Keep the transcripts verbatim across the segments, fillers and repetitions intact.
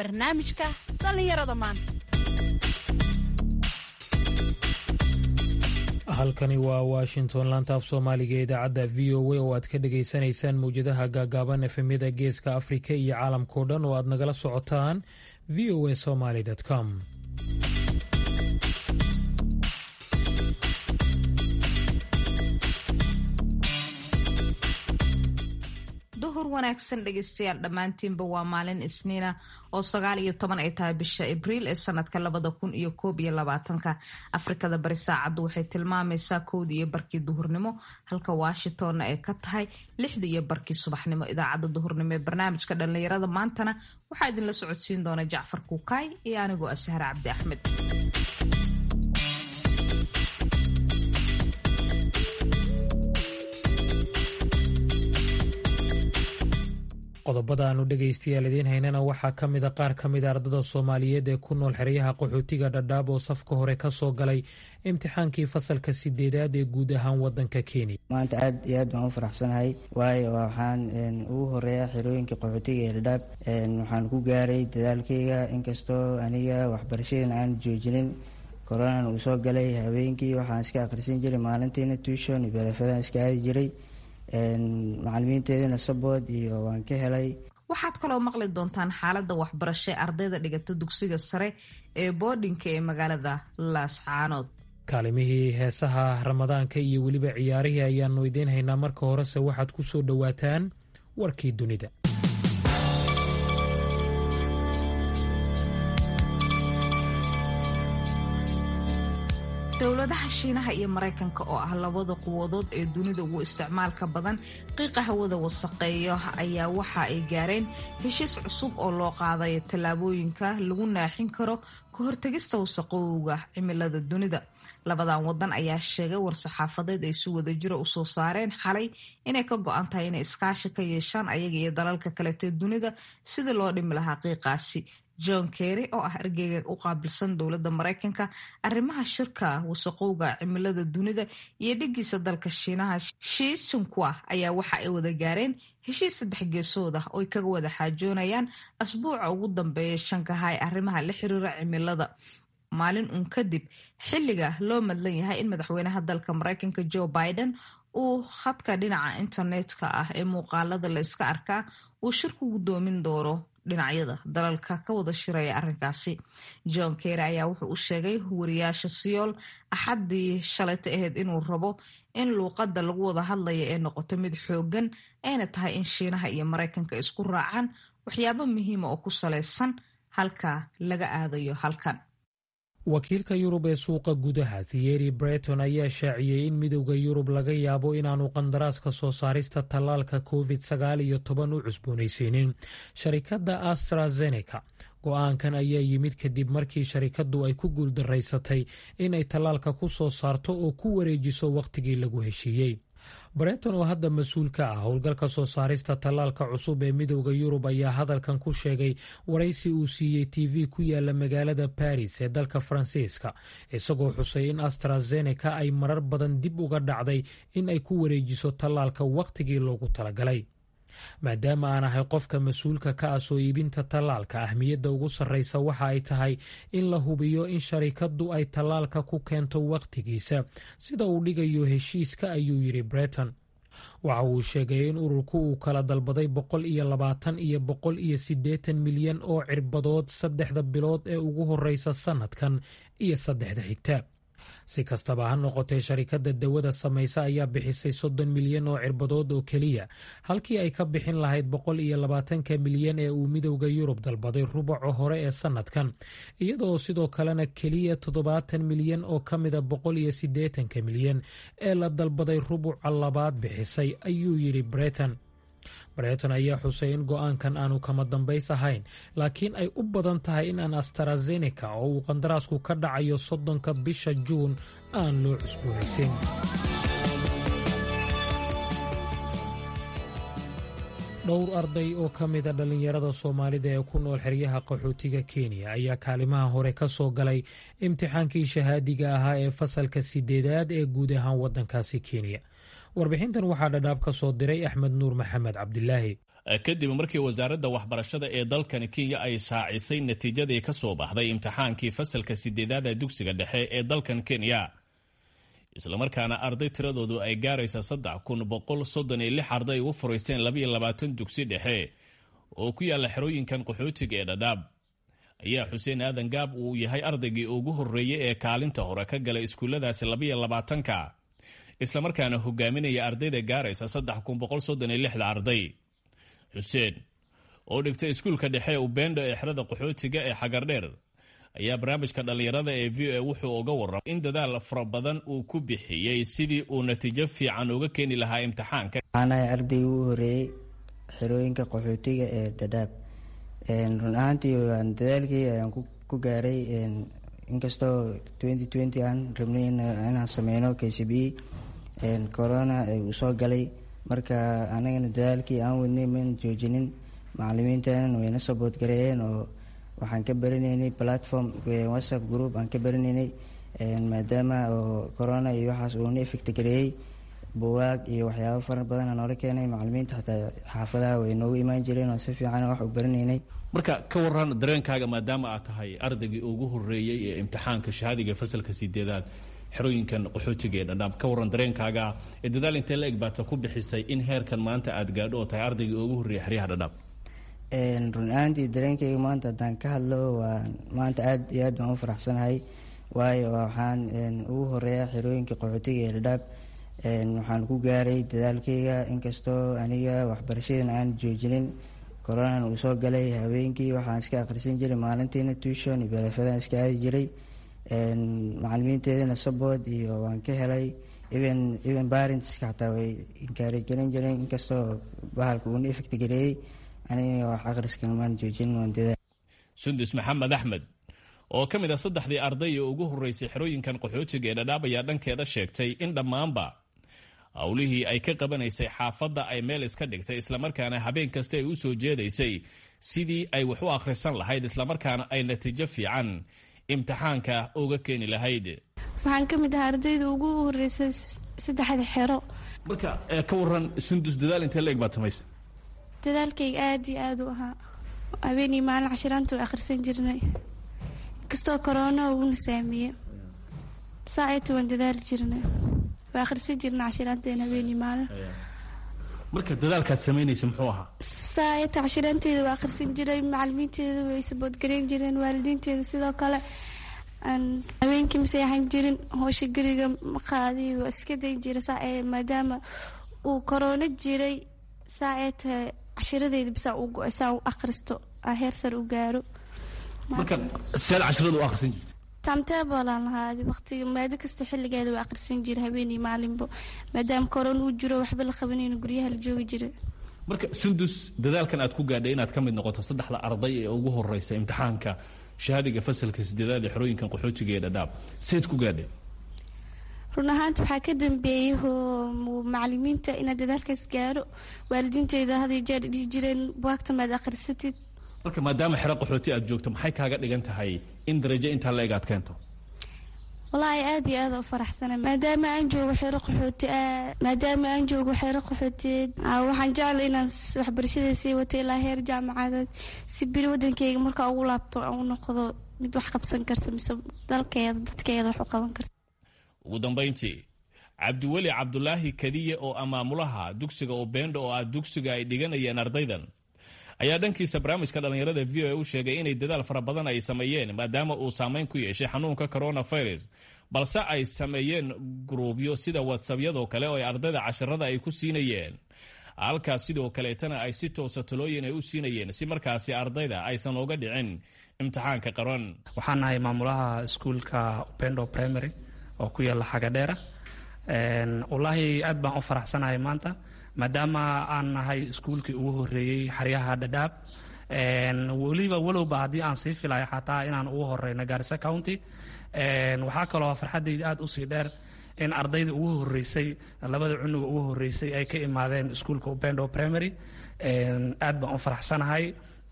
barnaamijka dhallinyarada maanta. halkani waa washington, laanta af soomaaliga ee idaacadda v o a oo aad ka dhagaysanaysaan mawjadaha gaagaaban efemyada geeska afrika iyo caalamkao dhan oo aad nagala socotaan v o a somaly com. duhur wanaagsan dhegeystayaal dhammaantiinba waa maalin isniina oo sagaal iyo toban ay tahay bisha abriil ee sanadka labada kun iyo koob iyo labaatanka. afrikada bari saacaddu waxay tilmaamaysaa kowdii iyo barkii duhurnimo, halka washingtonna ay ka tahay lixdii iyo barkii subaxnimo. idaacadda duhurnimo ee barnaamijka dhallinyarada maantana waxaa idinla socodsiin doona jacfar kuukaay iyo anigoo ah sahre cabdi axmed. qodobada aanu dhegaystayaal idiin haynana waxaa ka mida qaar ka mida ardada soomaaliyeed ee ku nool xeryaha qaxootiga dhadhaab oo safka hore ka soo galay imtixaankii fasalka sideedaad ee guud ahaan wadanka kenya. maanta aad iyo aad baan u faraxsanahay, waayo waxaan ugu horeeya xerooyinka qaxootiga ee dhadhaab. waxaan ku gaaray dadaalkayga, inkastoo aniga waxbarashadan aan joojinin. koronan uu soo galay habeenkii, waxaan iska akhrisan jiray maalintiina tuushon iyo beelafadaan iska aadi jiray. macalimiinteedina sabood iyo waan ka helay. waxaad kaloo maqli doontaan xaalada waxbarasho ee ardayda dhigata dugsiga sare ee boodhinka ee magaalada laascaanood. kaalimihii heesaha ramadaanka iyo weliba ciyaarihii ayaanu idiin haynaa. marka horese waxaad ku soo dhowaataan warkii dunida. dowladaha shiinaha iyo maraykanka oo ah labada quwadood ee dunida ugu isticmaalka badan qiiqa hawada wasaqeeyo ayaa waxa ay gaareen heshiis cusub oo loo qaadayo tallaabooyinka lagu naaxin karo ka hortagista wasaqowga cimilada dunida. labadan wadan ayaa sheegay war-saxaafadeed ay si wadajiro u soo saareen xalay inay ka go-an tahay inay iskaashi ka yeeshaan ayaga iyo dalalka kaleetee dunida sidii loo dhimi lahaa qiiqaasi. john kerry oo ah ergeyga u qaabilsan dowladda maraykanka arrimaha shirka wasaqowga cimilada dunida iyo dhigiisa dalka shiinaha shi jinkwa ayaa waxa ay wada gaareen heshiis saddex geesood ah oo ay kaga wada xaajoonayaan asbuuca ugu dambeeya shankahay arrimaha la xiriira cimilada, maalin uun kadib xilliga loo madlan yahay in madaxweynaha dalka maraykanka joe biden uu khadka dhinaca internetka ah ee muuqaalada la iska arkaa uu shirku gudoomin doono dhinacyada dalalka ka wada shiraya arrinkaasi. john kerry ayaa wuxuu u sheegay wariyaasha siyool axaddii shalayta ahayd inuu rabo in luuqadda lagu wada hadlaya ee noqoto mid xoogan, ayna tahay in shiinaha iyo maraykanka isku raacaan waxyaabo muhiima oo ku salaysan halka laga aadayo halkan. wakiilka yurub ee suuqa gudaha thierry breton ayaa shaaciyey in midowda yurub laga yaabo inaanu qandaraaska soo saarista tallaalka covid sagaal iyo toban u cusboonaysiinin sharikadda astrazeneca. go-aankan ayaa yimid kadib markii sharikaddu ay ku guuldaraysatay inay tallaalka ku soo saarto oo ku wareejiso wakhtigii lagu heshiiyey. breton oo hadda mas-uul ka ah howlgalka soo saarista tallaalka cusub ee midowda yurub ayaa hadalkan ku sheegay waraysi uu siiyey t v ku yaala magaalada baris ee dalka faransiiska, isagoo xusay in astrazeneca ay marar badan dib uga dhacday in ay ku wareejiso tallaalka wakhtigii loogu talagalay. maadaama aan ahay qofka mas-uulka ka ah soo iibinta tallaalka, ahmiyadda ugu sarreysa waxa ay tahay in la hubiyo in sharikaddu ay tallaalka ku keento wakhtigiisa sida uu dhigayo heshiiska, ayuu yidhi breton. waxa uu sheegay in ururku uu kala dalbaday boqol iyo labaatan iyo boqol iyo siddeetan milyan oo cirbadood saddexda bilood ee ugu horeysa sanadkan iyo saddexda xigta. si kastaba ha noqotee, sharikadda dawada samaysa ayaa bixisay soddon milyan oo cirbadood oo keliya, halkii ay ka bixin lahayd boqol iyo labaatanka milyan ee uu midowda yurub dalbaday rubuca hore ee sanadkan, iyadoo sidoo kalena keliya toddobaatan milyan oo ka mida boqol iyo siddeetanka milyan ee la dalbaday rubuca labaad bixisay, ayuu yidhi breton. breton ayaa xusay in go-aankan aanu kama dambays ahayn, laakiin ay u badan tahay in aan astrazeneca oo uu qandaraasku ka dhacayo soddonka bisha juun aan loo cusboonaysin. dhowr arday oo ka mida dhallinyarada soomaalida ee ku nool xeryaha qaxootiga kenya ayaa kaalimaha hore ka soo galay imtixaankii shahaadiga ahaa ee fasalka sideedaad ee guud ahaan waddankaasi kenya. warbixintan waxaa dhadhaab ka soo diray axmed nuur maxamed cabdilaahi. kadib markii wasaaradda waxbarashada ee dalkani Kenya ay shaacisay natiijadii ka soo baxday imtixaankii fasalka sideedaad ee dugsiga dhexe ee dalkan Kenya isla markaana arday tiradoodu ay gaaraysa saddex kun boqol soddon iyo lix arday u fariisteen laba iyo labaatan dugsi dhexe oo ku yaala xerooyinkan qaxootiga ee Dadaab ayaa Xuseen Aadan Gaab uu yahay ardaygii ugu horeeyay ee kaalinta hore ka galay iskuuladaasi laba iyo labaatanka isla markaana hogaaminaya ardayda gaaraysa saddex kun boqol soddon iyo lix arday Xuseen oo dhigtay iskuulka dhexe Ubendo ee xerada qaxootiga ee Xagardheer ayaa barnaamijka dhalinyarada ee V O A wuxuu uga warramay in dadaal fara badan uu ku bixiyay sidii uu natiijo fiican uga keeni lahaa imtixaanka. Ana arday ugu horeeyay xerooyinka qaxootiga ee Dadaab een run ahaantii waan dadaalkii ayaan ku gaaray een inkastoo twenty twenty aan rabnay inaan sameeyno K C B een corona uu soo galay marka anagana dadaalkii aan wadnay man joojinin macallimiinteena wayna support gareeyeen oo waxaan ka baranaynay platform WhatsApp group aan ka baranaynay een maadaama oo corona iyo waxaas uu effect gareeyay buugaag iyo waxyaabo fara badan aan noola keenay macallimiinta xataa xaafadaha way noogu imaan jireen oo si fiican wax u baranaynay. Marka ka waran dareenkaaga maadaama aad tahay ardaygii ugu horeeyay ee imtixaanka shahaadiga fasalka sideedaad xerooyinkan qaxootiga ee Dadaab ka waran dareenkaaga ee dadaal intee la egbaata ku bixisay in heerkan maanta aad gaadho oo tahay ardaygii ugu horeeyay xeryaha Dadaab. een run ahaantii dareenkayga maanta haddaan ka hadlo waa maanta aad iyo aad baan u faraxsanahay waayo waxaan ugu horeeyaa xerooyinka qaxootiga ee Dadaab een waxaan ku gaaray dadaalkayga inkastoo aniga waxbarashadan aan joojinin corona uu soo galay habeenkii waxaan iska akhrisan jiray maalintiina tuition iyo barafadaan iska aadi jiray een macallimiinteedana support iyo waan ka helay even even parents xataa way encourage garan jireen inkastoo bahalka uu effect gareeyay aniga wax akhriska maan joojin waan dadaal. Sundus Maxamed Axmed oo ka mid ah saddexdii arday ee ugu horeysay xerooyinkan qaxootiga ee Dadaab ayaa dhankeeda sheegtay in dhammaanba awlihii ay ka qabanaysay xaafadda ay meel iska dhigtay isla markaana habeen kasta ay u soo jeedaysay sidii ay wax u akhrisan lahayd isla markaana ay natiijo fiican imtixaanka uga keeni lahayd. waxaan ka mid ahaa ardayda ugu horeysay saddexda xero. Marka ka waran Sundus dadaal intee la eg baad samaysay? dadaalkayga aad iyo aad u ahaa habeenii maalin cashiraanta way akhrisan jirnay kastoo corona uuna saameeyey saacada waan dadaali jirnay way akhrisan jirnay cashiraanteena habeenii maalin. marka dadaalkaad samaynaysa muxuu ahaa? saacada cashiraanteeda waa akhrisan jiray macallimiinteeda way support gareyn jireen waalidiinteeda sidoo kale aan habeenkii ma seexan jirin howsha guriga ma qaadi waa iska dayn jiray saacada maadaama uu corona jiray saacada cashiradeeda bisa uu go'aysaa uu akhristo aan heer sare u gaaro. marka seel cashirada u akhrisan jirtay? timetable aan lahaay waqtiga maado kasta xilligeeda waa akhrisan jiray habeenii maalinba maadaama corona uu jiro waxba la qabanayno guryaha la joogi jiray. marka Sundus dadaalkan aad ku gaadhay inaad ka mid noqoto saddexda arday ee ugu horeysay imtixaanka shahaadiga fasalka sideedaad ee xerooyinkan qaxootiga ee Dadaab seed ku gaadhay? run ahaanta waxaa ka dambeeyay macallimiinta inaad dadaalkaas gaaro waalidiinteeda had iyo jeer dhihi jireen buugta maad akhrisatid. marka maadaama xero qaxooti aad joogto maxay kaaga dhigan tahay in darajo intaa la eg aad keento? wallaahi aad iyo aad u faraxsanahay maadaama aan joogo xero qaxooti maadaama aan joogo xero qaxootiyeed waxaan jeclay inaan waxbarashada sii wato ilaa heer jaamacadeed si biri wadankayga markaa ugu laabto aan u noqdo mid wax qabsan karta mise dalkeeda dadkeeda wax u qaban karta. ugu dambayntii Cabdiweli Cabdulaahi Kadiye oo amaamulaha dugsiga Ubendo oo ah dugsiga ay dhiganayeen ardaydan ayaa dhankiisa barnaamijka dhalinyarada V O A u sheegay inay dadaal fara badan ay sameeyeen maadaama uu saameyn ku yeeshay xanuunka coronavirus balse ay sameeyeen gruubyo sida WhatsApp-yadoo kale oo ay ardayda casharada ay ku siinayeen halkaas sidoo kaleetana ay si toosa talooyin ay u siinayeen si markaasi ardayda aysan uga dhicin imtixaanka qaran. waxaan nahay maamulaha iskuulka Ubendo Primary oo ku yaala Xagadheera een wallaahi aad baan u faraxsanahay maanta maadaama aan nahay iskuulkii ugu horeeyay xeryaha Dadaab een waliba walowba haddii aan sii filayo xataa inaan ugu horeyno Garissa County een waxaa kaloo farxadayda aad u sii dheer in ardayda ugu horeysay labada cunug ugu horeysay ay ka imaadeen iskuulka Ubendo Primary een aad baan u faraxsanahay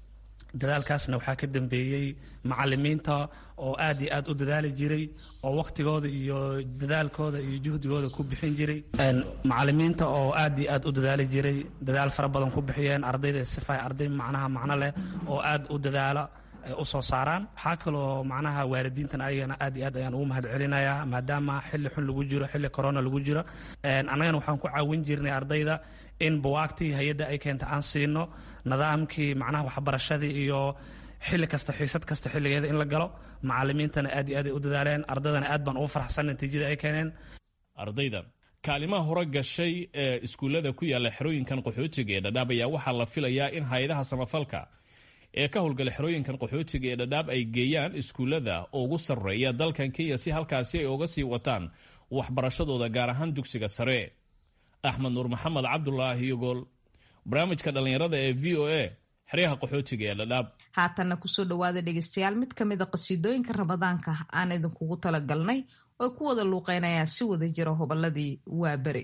dadaalkaasna waxaa ka dambeeyey macalimiinta oo aad iyo aad u dadaali jiray oo waqtigooda iyo dadaalkooda iyo juhdigooda ku bixin jiray macalimiinta oo aad iyo aad u dadaali jiray dadaal fara badan ku bixiyeen ardayda sifay arday macnaha macno leh oo aad u dadaala u soo saaraan waxaa kaloo macnaha waalidiintan ayagana aad iyo aad ayaan ugu mahad celinayaa maadaama xilli xun lagu jiro xilli corona lagu jiro annagana waxaan ku caawin jirnay ardayda in buwaagtii hay-adda ay keenta aan siino nidaamkii macnaha waxbarashadii iyo xilli kasta xiisad kasta xilligeeda in la galo macalimiintana aad iyo aad ay u dadaaleen ardaydana aad baan ugu farxsan natiijada ay keeneen ardayda kaalimaha hore gashay ee iskuullada ku yaalla xerooyinkan qaxootiga ee dhadhaab ayaa waxaa la filayaa in hay-adaha samafalka ee ka howlgala xerooyinkan qaxootiga ee dhadhaab ay geeyaan iskuullada ugu sarreeya dalkan kenya si halkaasi ay uga sii wataan waxbarashadooda gaar ahaan dugsiga sare. axmed nuur maxamed cabdulaahi yogool barnaamijka dhallinyarada ee v o a xeryaha qaxootiga ee dhadhaab. haatanna kusoo dhawaada dhegaystayaal mid ka mid a qasiidooyinka ramadaanka aan idinkugu talagalnay oo ku wada luuqeynayaan si wada jira hobolladii waa beri.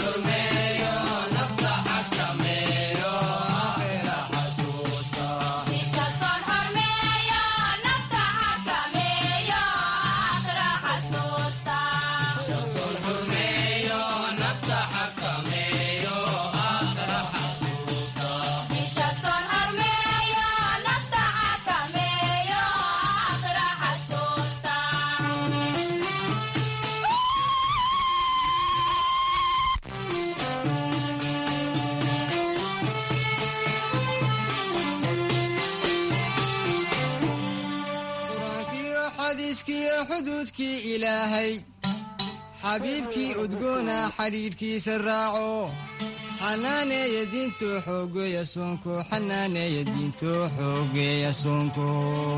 xuduudkii ilaahay xabiibkii udgoona xidhiidhkiisa raaco xanaaneeya diinto xoogeeya soonko xanaaneeya diinto xoogeeya soonko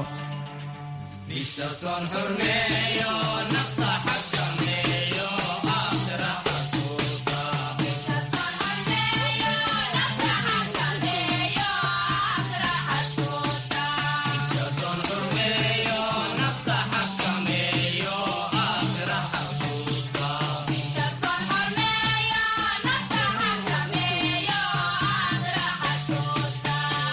bisha soon xurmeeyo nafta xakameeyo aakhira xasuusta bisha soon xurmeeyo nafta xakameeyo aakhira xasuusta bisha soon xurmeeyo nafta xakameeyo aakhira xasuusta bisha soon xurmeeyo nafta xakameeyo aakhira xasuusta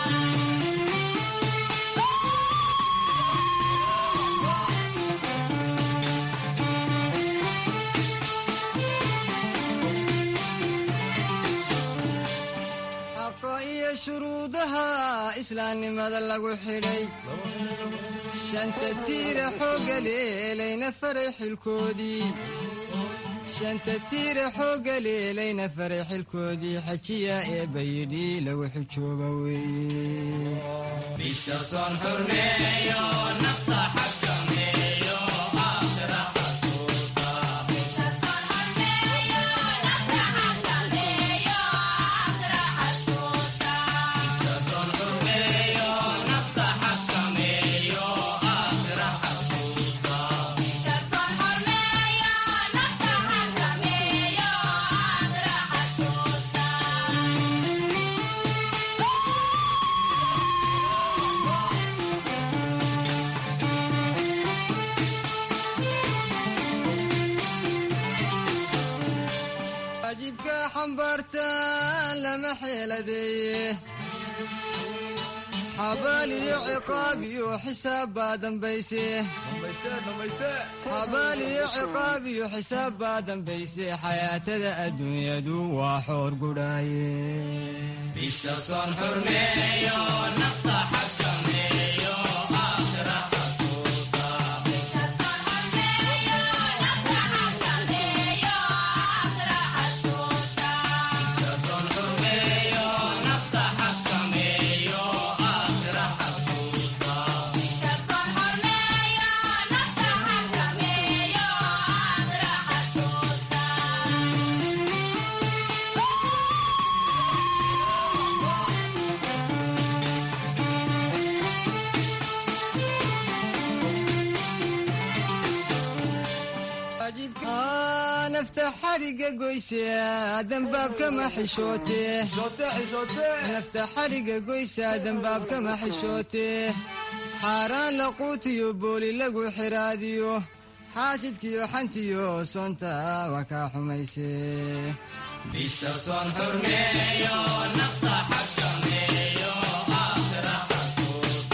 shuruudaha islaamnimada lagu xidhay shanta tiira xooga leelayna faray xilkoodii shanta tiira xooga leelayna faray xilkoodii xajiya eebba yidhi lagu xijooba weeye bisha soon xurmeeyo nafta xakameeyo aakhira xasuusta bisha soon xurmeeyo nafta xakameeyo aakhira xasuusta bisha soon xurmeeyo nafta xakameeyo aakhira xasuusta bisha soon xurmeeyo nafta xakameeyo aakhira xasuusta waajibka xambaartaan lama xeeladeeye xabaal iyo ciqaab iyo xisaab baa dambayse xabaal iyo ciqaab iyo xisaab baa dambayse xayaatada adduunyadu waa xoor gudhaaye bisha soon xurmeeyo nafta xakameeyo aakhira xasuusta bisha soon xurmeeyo nafta xakameeyo aakhira xasuusta bisha soon xurmeeyo nafta xakameeyo aakhira xasuusta bisha soon xurmeeyo nafta xakameeyo aakhira xasuusta waajibka nafta xariga goyse dambaabkama xishoote nafta xariga goysa dambaabkama xishoote xaaraan laquutiyo booli lagu xiraadiyo xaasidkiyo xantiyo soonta waa kaa xumayse bisha soon xurmeeyo nafta xakameeyo aakhira xasuusta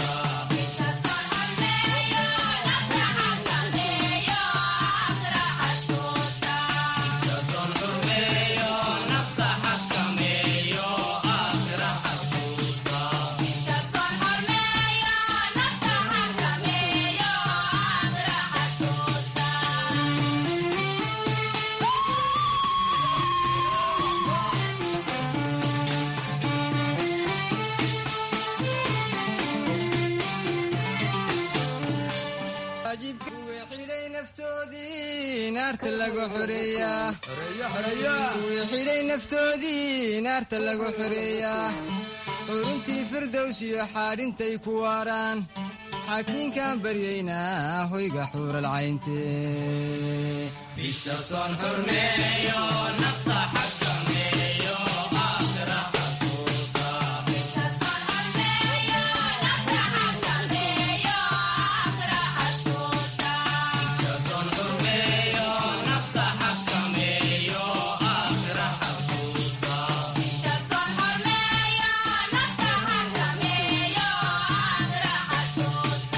waajibka kuwii xidhay naftoodii naarta lagu xoreeyaa kuwii xidhay naftoodii naarta lagu xoreeyaa xuruntii firdowsiyo xaadhintay ku waaraan xaakiinkaan baryaynaa hoyga xuural cayntee bisha soon xurmeeyo nafta xakameeyo aakhira xasuusta bisha soon xurmeeyo nafta xakameeyo aakhira xasuusta bisha soon xurmeeyo nafta xakameeyo aakhira xasuusta bisha soon xurmeeyo nafta xakameeyo aakhira xasuusta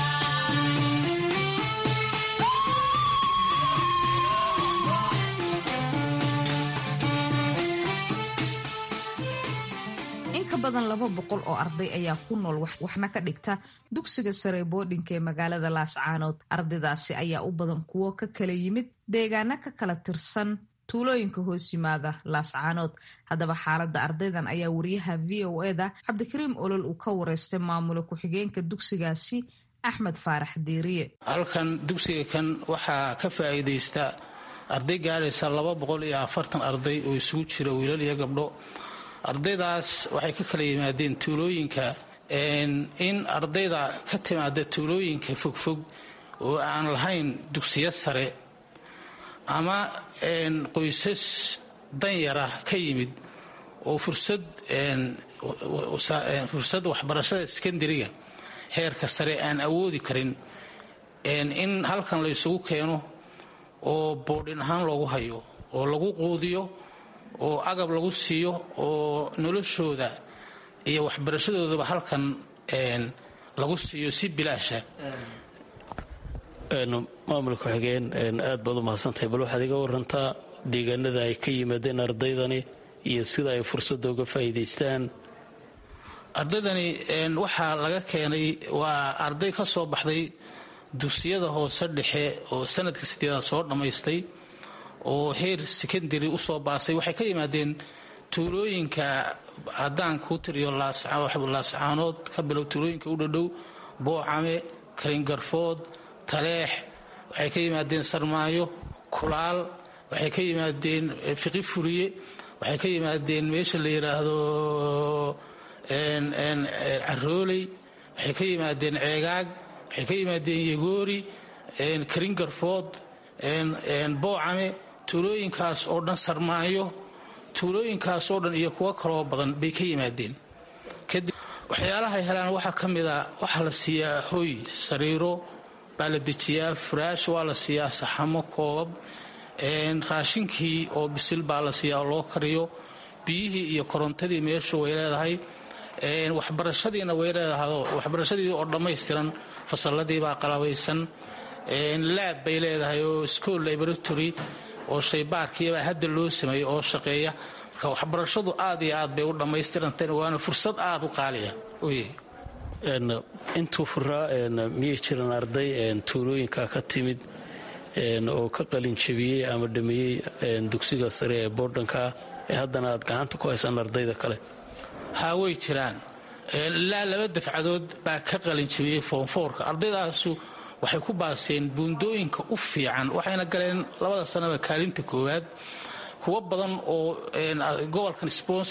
inka badan laba boqol oo arday ayaa ku nool waxna ka dhigta dugsiga sare boodhinka ee magaalada laascaanood. ardaydaasi ayaa u badan kuwo ka kala yimid deegaana ka kala tirsan tuulooyinka hoos yimaada laascaanood. haddaba xaaladda ardaydan ayaa wariyaha v o eda cabdikariim olol uu ka wareystay maamula ku-xigeenka dugsigaasi axmed faarax diiriye. halkan dugsiga kan waxaa ka faa'iidaysta arday gaadhaysa laba boqol iyo afartan arday oo isugu jira wiilal iyo gabdho. ardaydaas waxay ka kala yimaadeen tuulooyinka. in ardayda ka timaada tuulooyinka fogfog oo aan lahayn dugsiyo sare ama qoysas danyara ka yimid oo fursad waxbarashada sekandariga heerka sare aan awoodi karin in halkan la isugu keeno oo boodhin ahaan loogu hayo oo lagu quudiyo oo agab lagu siiyo oo noloshooda iyo waxbarashadoodaba halkan lagu siiyo si bilaasha. maamul ku-xigeen aad baad u mahadsantahay. bal waxaad iga warantaa deegaanada ay ka yimaadeen ardaydani iyo sida ay fursadda uga faa'iidaystaan. ardaydani waxaa laga keenay waa arday ka soo baxday dugsiyada hoose dhexe oo sanadka sideedaad soo dhammaystay oo heer secondary u soo baasay. waxay ka yimaadeen tuulooyinka haddaan kuu tiriyo laascaanood ka bilow tuulooyinka u dhadhow boocame karingarfood taleex. waxay ka yimaadeen sarmaayo kulaal. waxay ka yimaadeen fiqi furiye. waxay ka yimaadeen meesha la yidhaahdo carooley. waxay ka yimaadeen ceegaag. waxay ka yimaadeen yegoori karingarfood boocame. tuulooyinkaas oo dhan sarmaayo tuulooyinkaas oo dhan iyo kuwo kaloo badan bay ka yimaadeen. kadib waxyaalahay helaan waxaa ka mida waxaa la siiyaa hoy sariiro baa la dejiyaa furaash waa la siiyaa saxamo koobab raashinkii oo bisil baa la siiyaa oo loo kariyo biyihii iyo korontadii meeshu way leedahay waxbarashadiina way leedahay waxbarashadii oo dhammaystiran fasalladii baa qalabaysan laab bay leedahay oo school laboratory oo shaybaarkiibaa hadda loo sameeyey oo shaqeeya. marka waxbarashadu aad iyo aad bay u dhammaystirantaen waana fursad aad u qaaliya. intuu furaa miyay jiraan arday tuulooyinka ka timid oo ka qalin jabiyey ama dhameeyey dugsiga sare ee boodhankaa ee haddana aad gacanta ku haysaan ardayda kale? haa way jiraan. ilaa laba dafcadood baa ka qalin jabiyey foomfoorka. ardaydaasu waxay ku baaseen buundooyinka u fiican waxayna galeen labada sanaba kaalinta koowaad. kuwo badan oo gobolkan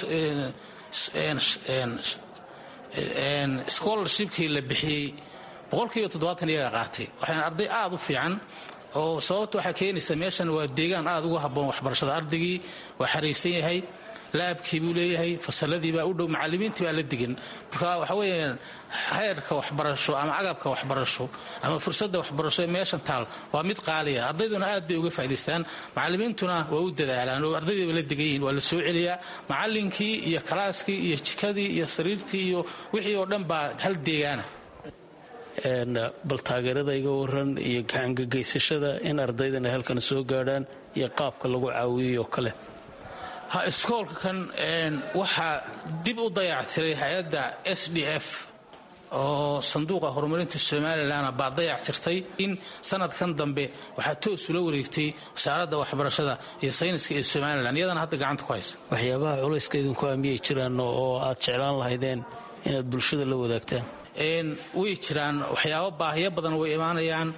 scholarshipkii la bixiyey boqolkiiba toddobaatan iyaga qaatay. waxayna arday aad u fiican oo sababta waxaa keenaysa meeshan waa deegaan aad ugu habboon waxbarashada. ardaygii waa xaraysan yahay laabkii buu leeyahay fasalladii baa u dhow macallimiintii baa la degan. marka waxa weeyaan heerka waxbarasho ama agabka waxbarasho ama fursadda waxbarasho ee meeshan taal waa mid qaaliya. ardayduna aad bay uga faa'idaystaan macallimiintuna waa u dadaalaan oo ardaydiiba la degan yihiin waa la soo celiyaa. macallinkii iyo kalaaskii iyo jikadii iyo sariirtii iyo wixii oo dhan baa hal deegaana. bal taageerada iga waran iyo gacangageysashada in ardaydana halkan soo gaadhaan iyo qaabka lagu caawiyey oo kale. ha iskoolka kan waxaa dib u dayactiray hay-adda s d f oo sanduuqa horumarinta somalilan baa dayactirtay. in sanadkan dambe waxaa toos ula wareegtay wasaaradda waxbarashada iyo sayniska ee somalilan iyadana hadda gacanta ku haysa. waxyaabaha culayska idinku aamiyay jiraan oo aad jeclaan lahaydeen inaad bulshada la wadaagtaan? way jiraan waxyaabo baahiyo badan way imaanayaan.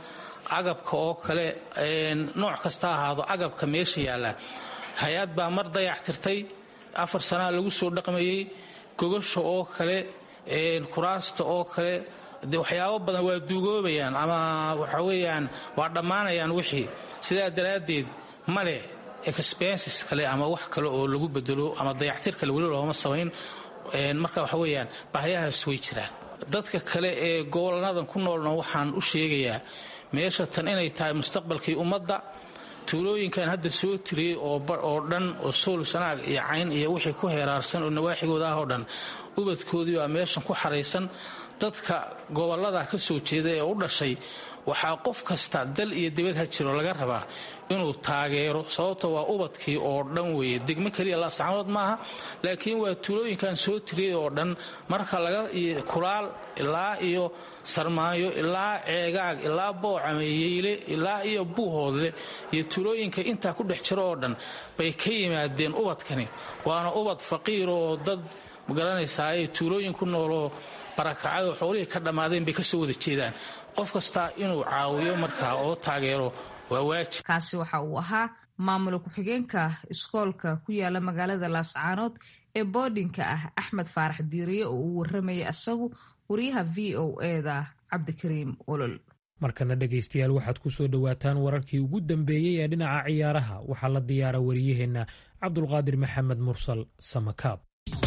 agabka oo kale nooc kasta ahaado agabka meesha yaalla hay-ad baa mar dayac tirtay afar sanaa lagu soo dhaqmayey gogasha oo kale kuraasta oo kale de waxyaabo badan waa duugoobayaan ama waxa weeyaan waa dhammaanayaan wixii sidaa daraaddeed male expenses kale ama wax kale oo lagu bedelo ama dayactir kale weli looma samayn marka waxa weeyaan baahiyahaas way jiraan dadka kale ee gobolanadan ku noolna waxaan u sheegayaa meesha tan inay tahay mustaqbalkii ummadda tuulooyinkan hadda soo tiriyey oo dhan oo sool sanaag iyo cayn iyo wixii ku heeraarsan oo nawaaxigooda ah oo dhan ubadkoodii baa meeshan ku xaraysan dadka gobolada ka soo jeeda ee u dhashay waxaa qof kasta dal iyo dibad ha jiro laga rabaa inuu taageero sababta waa ubadkii oo dhan weeye degmo keliya laascaanood maaha laakiin waa tuulooyinkan soo tiriyey oo dhan marka laga kulaal ilaa iyo sarmaayo ilaa ceegaag ilaa boocame yeyle ilaa iyo buuhoodle iyo tuulooyinka intaa ku dhex jiro oo dhan bay ka yimaadeen ubadkani waana ubad faqiir oo dad magaranaysaa ay tuulooyin ku nooloo barakacado xoolihii ka dhammaadeen bay ka soo wada jeedaan qof kasta inuu caawiyo markaa oo taageero waa waajib kaasi waxa uu ahaa maamula ku-xigeenka iskoolka ku yaala magaalada laascaanood ee boodhinka ah axmed faarax diiriye oo uu warramayay asagu wariyaha v o eda cabdikariim olol markana dhegaystayaal waxaad ku soo dhowaataan wararkii ugu dambeeyey ee dhinaca ciyaaraha waxaa la diyaara wariyaheenna cabdulqaadir maxamed mursal samakaab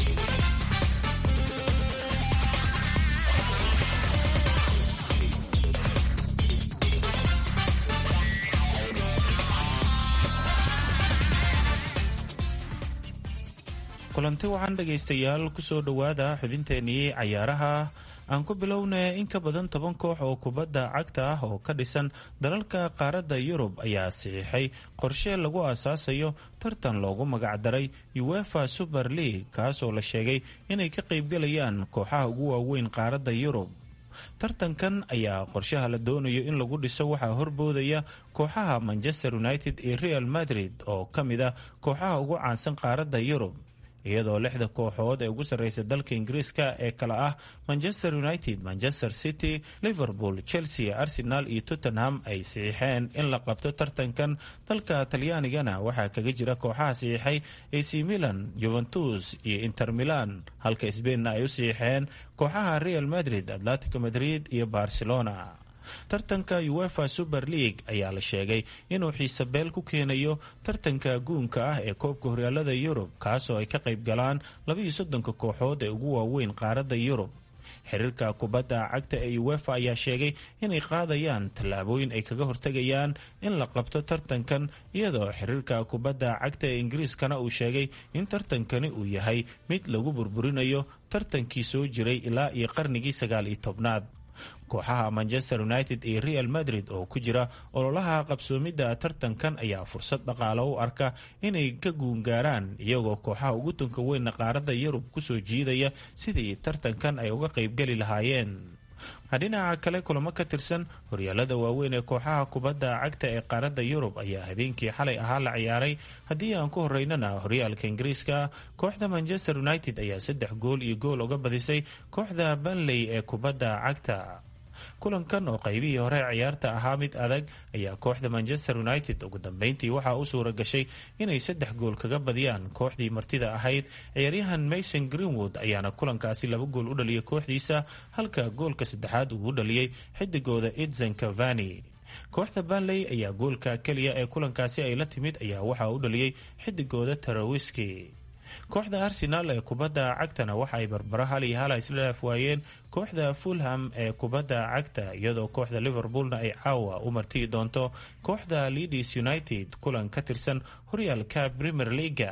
kulanti waxaan dhegaystayaal kusoo dhowaada xubinteenii cayaaraha aan ku bilowna in ka badan toban koox oo kubadda cagta ah oo ka dhisan dalalka qaaradda yurub ayaa saxiixay qorshe lagu aasaasayo tartan loogu magacdaray uefa super league kaasoo la sheegay inay ka qaybgalayaan kooxaha ugu waaweyn qaaradda yurub tartankan ayaa qorshaha la doonayo in lagu dhiso waxaa horboodaya kooxaha manchester united iyo real madrid oo ka mid ah kooxaha ugu caansan qaaradda yurub iyadoo lixda kooxood ee ugu sarreysa dalka ingiriiska ee kale ah manchester united manchester city liverpool chelsea arsenal iyo tottenham ay saxiixeen in la qabto tartankan dalka talyaanigana waxaa kaga jira kooxaha saxiixay ac milan juventus iyo inter milan halka sbainna ay u saxiixeen kooxaha real madrid atletico madrid iyo barcelona tartanka uefa super league ayaa la sheegay inuu xiise beel ku keenayo tartanka guunka ah ee koobka horyaalada yurub kaasoo ay ka qayb galaan labaiyo soddonka kooxood ee ugu waaweyn qaaradda yurub xiriirka kubadda cagta ee uefa ayaa sheegay inay qaadayaan tallaabooyin ay kaga hortegayaan in la qabto tartankan iyadoo xiriirka kubadda cagta ee ingiriiskana uu sheegay in tartankani uu yahay mid lagu burburinayo tartankii soo jiray ilaa iyo qarnigii sagaal iyo tobnaad kooxaha manchester united iyo real madrid oo ku jira ololaha qabsoomidda tartankan ayaa fursad dhaqaale u arka inay ka guungaaraan iyagoo kooxaha ugu tunka weynna qaaradda yurub kusoo jiidaya sidii tartankan ay uga qaybgeli lahaayeen dhinaca kale kulamo ka tirsan horyaalada waaweyn ee kooxaha kubadda cagta ee qaaradda yurub ayaa habeenkii xalay ahaa la ciyaaray haddii aan ku horeynana horyaalka ingiriiska kooxda manchester united ayaa saddex gool iyo gool uga badisay kooxda banley ee kubadda cagta kulankan oo qaybihii hore ciyaarta ahaa mid adag ayaa kooxda manchester united ugu dambeyntii waxaa u suura gashay inay saddex gool kaga badiyaan kooxdii martida ahayd ciyaaryahan mason greenwood ayaana kulankaasi laba gool u dhaliyay kooxdiisa halka goolka saddexaad uu u dhaliyey xidigooda edson cavani kooxda banley ayaa goolka keliya ee kulankaasi ay la timid ayaa waxaa u dhaliyey xidigooda tarawiski kooxda arsenal ee kubadda cagtana waxa ay barbaro hal iyo hala isla dhaaf waayeen kooxda fulham ee kubadda cagta iyadoo kooxda liverpoolna ay caawa u martigi doonto kooxda leeds united kulan ka tirsan horyaalka premier leaga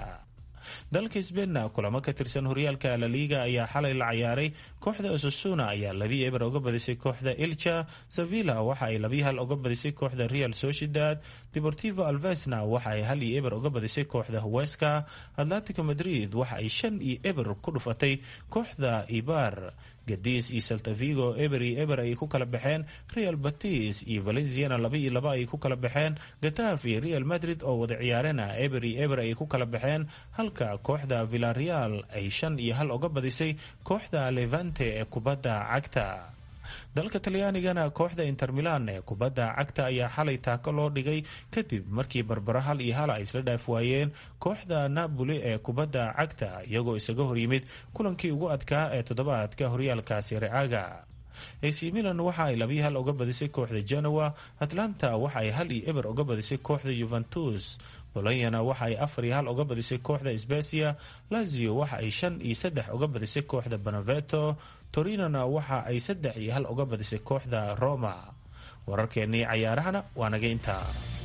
dalka sbainna kulamo ka tirsan horyaalka la liga ayaa xalay la ciyaaray kooxda osasuna ayaa labii eber uga badisay kooxda ilcha sevilla waxa ay labii hal uga badisay kooxda real sociedad deportivo alvesna waxa ay hal iyo eber uga badisay kooxda huweska atletico madrid waxa ay shan iyo eber ku dhufatay kooxda ibar gadiis iyo saltavigo eber iyo eber ayay ku kala baxeen real batis iyo valenciana laba iyo laba ayay ku kala baxeen gataf iyo real madrid oo wada ciyaarena eber iyo eber ayay ku kala baxeen halka kooxda villareal ay shan iyo hal uga badisay kooxda levante ee kubadda cagta dalka talyaanigana kooxda Inter Milan ee kubadda cagta ayaa xalay taako loo dhigay kadib markii barbaro hal iyo hal ay isla dhaaf waayeen kooxda Napoli ee kubadda cagta iyagoo isaga hor yimid kulankii ugu adkaa ee toddobaadka horyaalka Serie A-ga. A C Milan waxa ay laba iyo hal uga badisay kooxda Genoa, Atlanta waxa ay hal iyo eber uga badisay kooxda Juventus, Bologna waxa ay afar iyo hal uga badisay kooxda Spezia, Lazio waxa ay shan iyo saddex uga badisay kooxda Benevento, Torinona waxa ay saddex iyo hal uga badisay kooxda Roma. Wararkeennii cayaarahana waa naga intaa.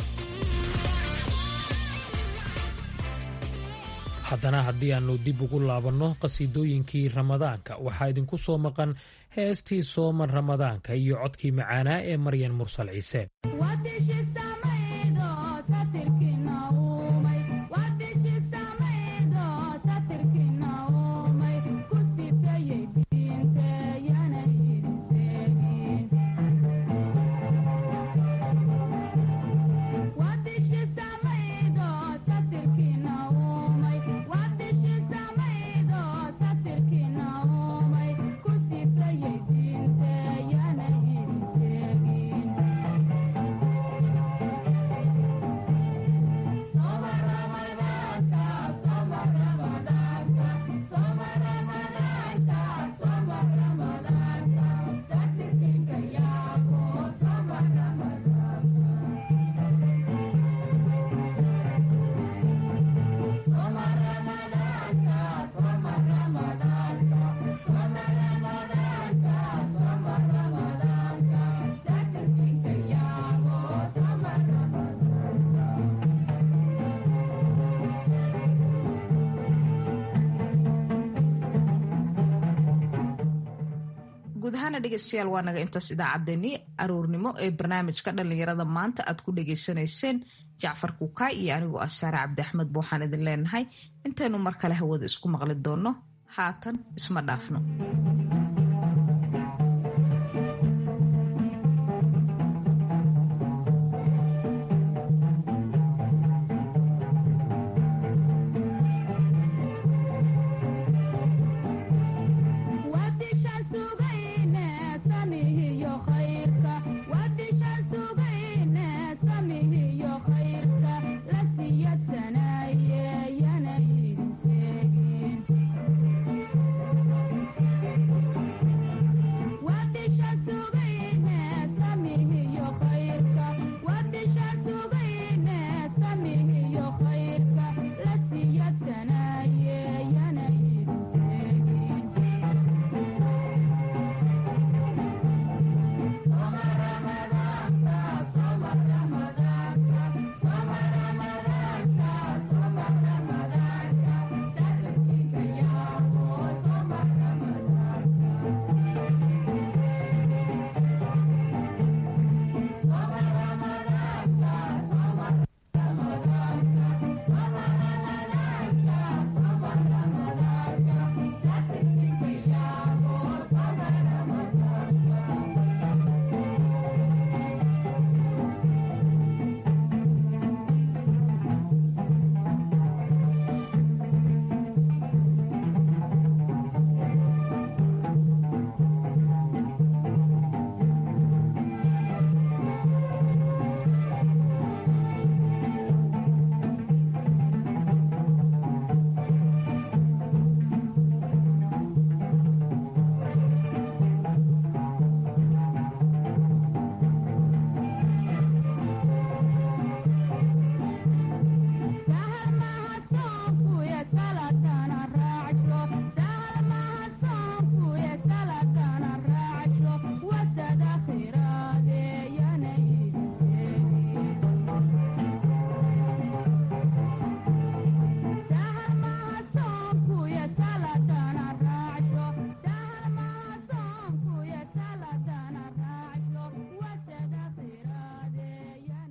haddana haddii aanu dib ugu laabanno qasiidooyinkii ramadaanka waxaa idinku soo maqan heestii sooman ramadaanka iyo codkii macaanaa ee Maryan Mursal Ciise. guud ahaan dhegeystayaal waa naga intaas idaacaddeenii aroornimo ee barnaamijka dhallinyarada maanta aad ku dhegaysanayseen Jacfar Kukaay iyo anigoo ah Saare Cabdi Axmed waxaan idin leenahay intaynu mar kale hawada isku maqli doonno haatan isma dhaafno.